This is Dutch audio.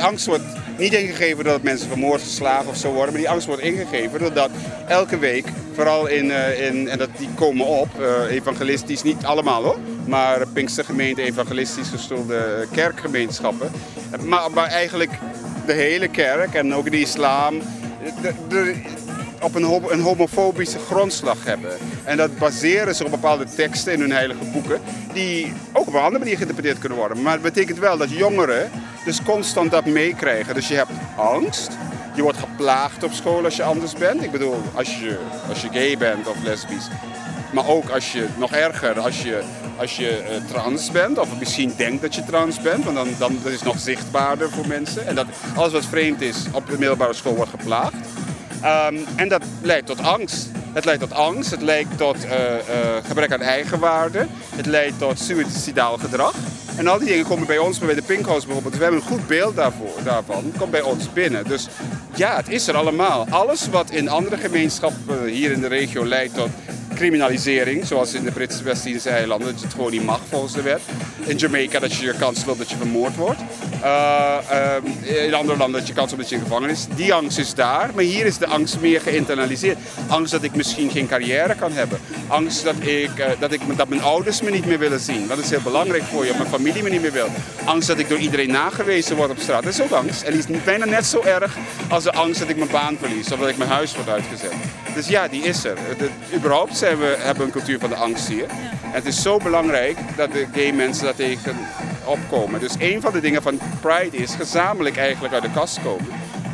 angst wordt niet ingegeven doordat mensen vermoord, geslagen of zo worden. Maar die angst wordt ingegeven doordat elke week, vooral en die komen op, evangelistisch, niet allemaal hoor. Maar Pinkstergemeente, evangelistisch gestoelde kerkgemeenschappen. Maar eigenlijk de hele kerk en ook de islam op een homofobische grondslag hebben. En dat baseren ze op bepaalde teksten in hun heilige boeken, die ook op een andere manier geïnterpreteerd kunnen worden. Maar het betekent wel dat jongeren dus constant dat meekrijgen. Dus je hebt angst, je wordt geplaagd op school als je anders bent. Ik bedoel, als je gay bent of lesbisch. Maar ook als je, nog erger, als je trans bent, of misschien denkt dat je trans bent, want dan dat is nog zichtbaarder voor mensen. En dat alles wat vreemd is op de middelbare school wordt geplaagd. En dat leidt tot angst. Het leidt tot angst, het leidt tot gebrek aan eigenwaarde, het leidt tot suïcidaal gedrag. En al die dingen komen bij ons, bij de Pink House bijvoorbeeld, we hebben een goed beeld daarvan, komt bij ons binnen. Dus ja, het is er allemaal. Alles wat in andere gemeenschappen hier in de regio leidt tot criminalisering, zoals in de Britse West-Indische eilanden, dat je het gewoon niet mag volgens de wet. In Jamaica dat je kans loopt dat je vermoord wordt. In andere landen dat je kans loopt dat je in gevangenis. Die angst is daar, maar hier is de angst meer geïnternaliseerd. Angst dat ik misschien geen carrière kan hebben. Angst dat mijn ouders me niet meer willen zien. Dat is heel belangrijk voor je, of mijn familie me niet meer wil. Angst dat ik door iedereen nagewezen word op straat. Dat is ook angst. En die is bijna net zo erg als de angst dat ik mijn baan verlies of dat ik mijn huis word uitgezet. Dus ja, die is er. Überhaupt hebben we een cultuur van de angst hier. En het is zo belangrijk dat de gay mensen daar tegen opkomen. Dus een van de dingen van Pride is gezamenlijk eigenlijk uit de kast komen.